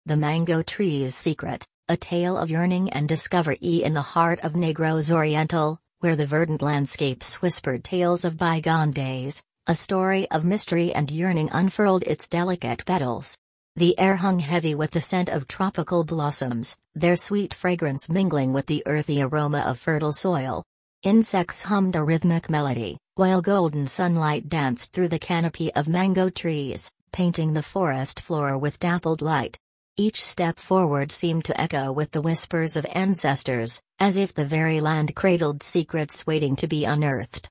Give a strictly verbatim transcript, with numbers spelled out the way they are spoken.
The Mango Tree's Secret, a tale of yearning and discovery in the heart of Negros Oriental, where the verdant landscapes whispered tales of bygone days, a story of mystery and yearning unfurled its delicate petals. The air hung heavy with the scent of tropical blossoms, their sweet fragrance mingling with the earthy aroma of fertile soil. Insects hummed a rhythmic melody, while golden sunlight danced through the canopy of mango trees, painting the forest floor with dappled light. Each step forward seemed to echo with the whispers of ancestors, as if the very land cradled secrets waiting to be unearthed.